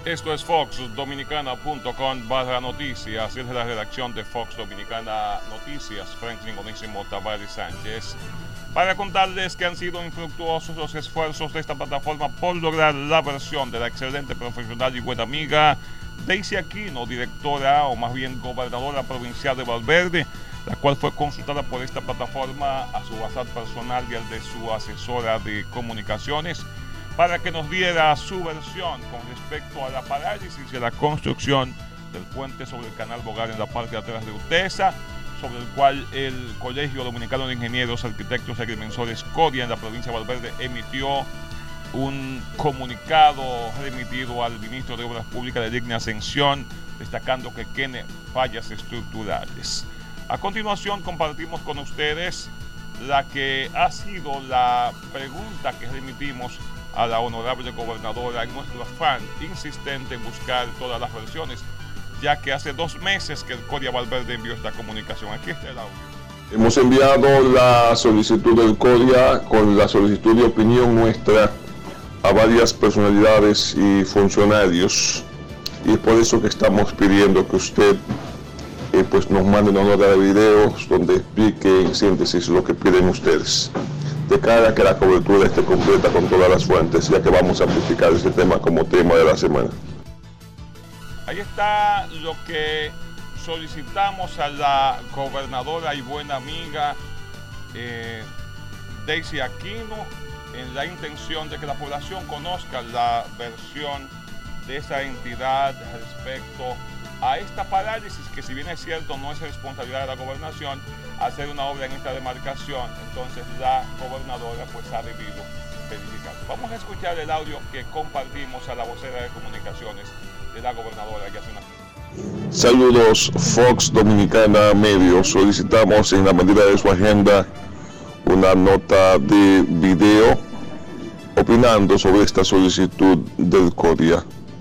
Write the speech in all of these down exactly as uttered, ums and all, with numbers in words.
Esto es fox dominicana punto com barra noticias, es de la redacción de Fox Dominicana Noticias, Franklin Onísimo Tavares Sánchez, para contarles que han sido infructuosos los esfuerzos de esta plataforma por lograr la versión de la excelente profesional y buena amiga Daisy Aquino, directora o más bien gobernadora provincial de Valverde, la cual fue consultada por esta plataforma a su WhatsApp personal y al de su asesora de comunicaciones, para que nos diera su versión con respecto a la parálisis de la construcción del puente sobre el canal Bogar en la parte de atrás de Utesa, sobre el cual el Colegio Dominicano de Ingenieros, Arquitectos y Agrimensores CODIA en la provincia de Valverde emitió un comunicado remitido al ministro de Obras Públicas de Digna Ascensión, destacando que tiene fallas estructurales. A continuación compartimos con ustedes la que ha sido la pregunta que remitimos a la honorable gobernadora en nuestro afán insistente en buscar todas las versiones, ya que hace dos meses que el CODIA Valverde envió esta comunicación. Aquí está el audio. Hemos enviado la solicitud del CODIA con la solicitud de opinión nuestra a varias personalidades y funcionarios, y es por eso que estamos pidiendo que usted eh, pues nos mande una nota de videos donde explique en síntesis lo que piden ustedes, de cara a que la cobertura esté completa con todas las fuentes, ya que vamos a amplificar este tema como tema de la semana. Ahí está lo que solicitamos a la gobernadora y buena amiga eh, Daisy Aquino, en la intención de que la población conozca la versión de esa entidad respecto a esta parálisis, que si bien es cierto no es responsabilidad de la gobernación hacer una obra en esta demarcación, entonces la gobernadora pues ha debido verificar. Vamos a escuchar el audio que compartimos a la vocera de comunicaciones de la gobernadora que hace una... Saludos Fox Dominicana Medios, solicitamos en la medida de su agenda una nota de video opinando sobre esta solicitud del CODIA.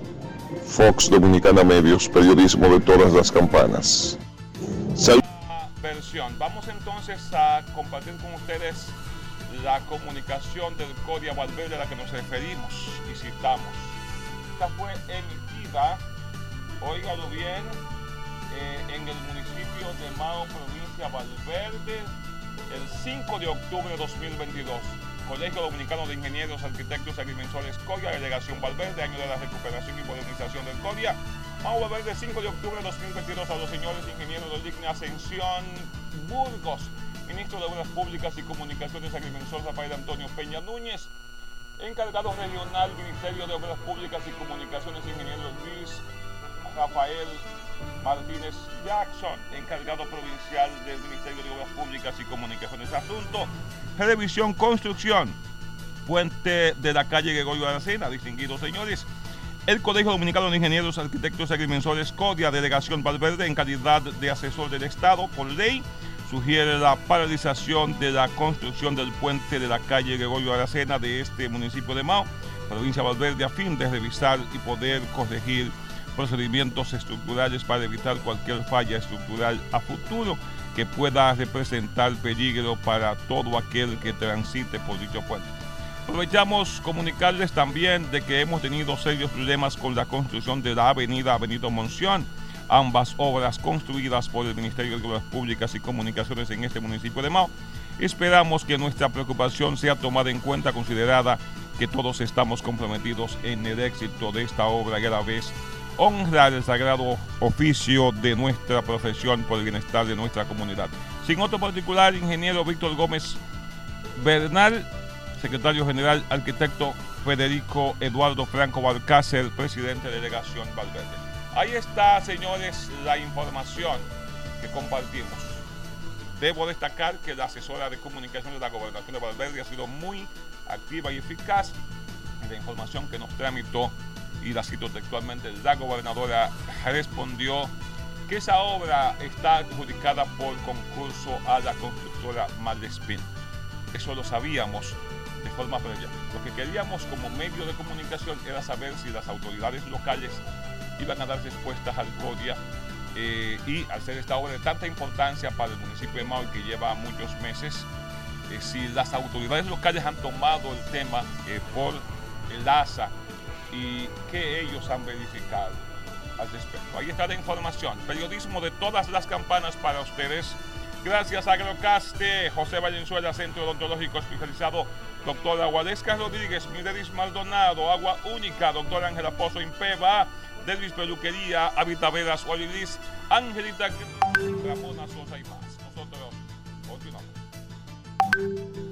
Fox Dominicana Medios, periodismo de todas las campanas. Sal versión. Vamos entonces a compartir con ustedes la comunicación del CODIA Valverde a la que nos referimos y citamos. Esta fue emitida, óigalo bien, eh, en el municipio de Mao, provincia Valverde, el cinco de octubre de dos mil veintidós. Colegio Dominicano de Ingenieros, Arquitectos y Agrimensores CODIA, Delegación Valverde, año de la recuperación y modernización del CODIA. Mao Valverde, cinco de octubre de dos mil veintidós, a los señores ingenieros de Digna Ascensión Burgos, ministro de Obras Públicas y Comunicaciones, agrimensor Rafael Antonio Peña Núñez, encargado regional, Ministerio de Obras Públicas y Comunicaciones, ingeniero Luis Rafael Martínez Jackson, encargado provincial del Ministerio de Obras Públicas y Comunicaciones. Asunto: revisión, construcción, puente de la calle Gregorio Aracena. Distinguidos señores, el Colegio Dominicano de Ingenieros, Arquitectos y Agrimensores CODIA, Delegación Valverde, en calidad de asesor del Estado, por ley, sugiere la paralización de la construcción del puente de la calle Gregorio Aracena de este municipio de Mao, provincia de Valverde, a fin de revisar y poder corregir procedimientos estructurales para evitar cualquier falla estructural a futuro que pueda representar peligro para todo aquel que transite por dicho puente. Aprovechamos comunicarles también de que hemos tenido serios problemas con la construcción de la avenida Benito Monción, ambas obras construidas por el Ministerio de Obras Públicas y Comunicaciones en este municipio de Mao. Esperamos que nuestra preocupación sea tomada en cuenta, considerada que todos estamos comprometidos en el éxito de esta obra y a la vez honrar el sagrado oficio de nuestra profesión por el bienestar de nuestra comunidad. Sin otro particular, ingeniero Víctor Gómez Bernal, secretario general, arquitecto Federico Eduardo Franco Balcácer, presidente de Delegación Valverde. Ahí está, señores, la información que compartimos. Debo destacar que la asesora de comunicación de la Gobernación de Valverde ha sido muy activa y eficaz en la información que nos tramitó, y la cito textualmente: la gobernadora respondió que esa obra está adjudicada por concurso a la constructora Malespín. Eso lo sabíamos de forma previa. Lo que queríamos como medio de comunicación era saber si las autoridades locales iban a dar respuestas al CODIA, eh, y al ser esta obra de tanta importancia para el municipio de Mao y que lleva muchos meses, eh, si las autoridades locales han tomado el tema eh, por el A S A y qué ellos han verificado al respecto. Ahí está la información. Periodismo de todas las campanas para ustedes. Gracias a Agrocaste, José Valenzuela, Centro Odontológico Especializado, doctora Guadesca Rodríguez, Mireris Maldonado, Agua Única, doctora Ángela Pozo Impeva, Delvis Peluquería, Habitaveras Olivis, Angelita Ramona Sosa y más. Nosotros continuamos.